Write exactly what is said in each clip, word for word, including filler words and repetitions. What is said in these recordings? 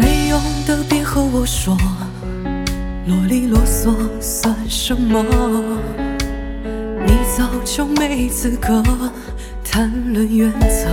没用的别和我说，啰里啰嗦算什么？你早就没资格谈论原则。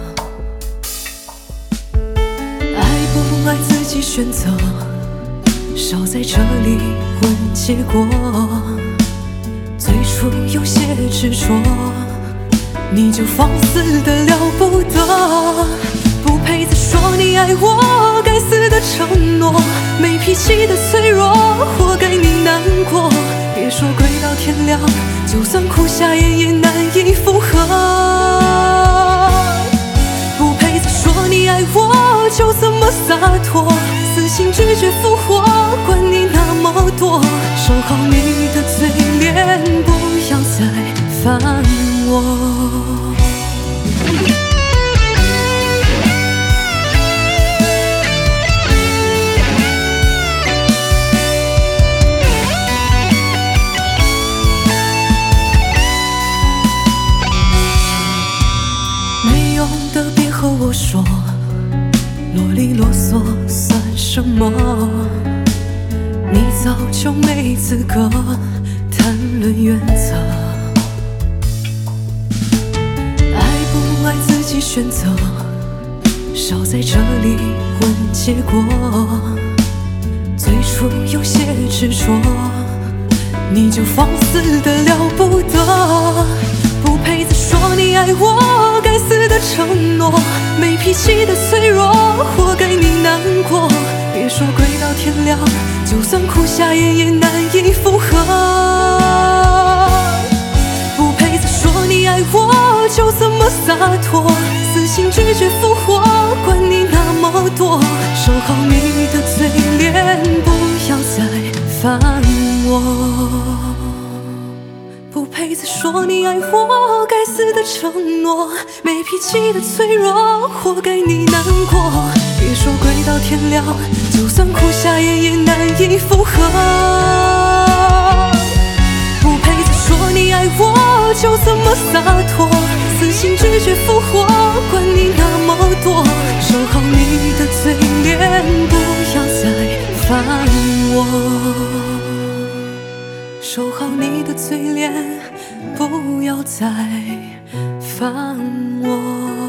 爱不爱自己选择，少在这里问结果。最初有些执着，你就放肆的了不得。不配再说你爱我，该死的承诺，没脾气的脆弱，活该你难过。别说跪到天亮，就算哭瞎眼也难以复合。不配再说你爱我，就这么洒脱，死心拒绝复活，管你那么多。收好你的嘴脸，不要再烦我。没用的别和我说，啰里啰嗦算什么？你早就没资格谈论原则。爱不爱自己选择，少在这里问结果。最初有些执着，你就放肆的了不得。不配再说你爱我，该死的承诺，没脾气的脆弱，活该你难过。别说跪到天亮，就算哭瞎眼也难以复合。不配再说你爱我，就这么洒脱，死心拒绝复活，管你那么多。收好你的嘴脸，不要再烦我。不配再说你爱我，该死的承诺，没脾气的脆弱，活该你难过。别说跪到天亮，就算哭瞎眼也难以复合。不配再说你爱我，就这么洒脱，死心拒绝复活，管你那么多。收好你的嘴脸，不要再烦我。收好你的嘴脸，不要再烦我。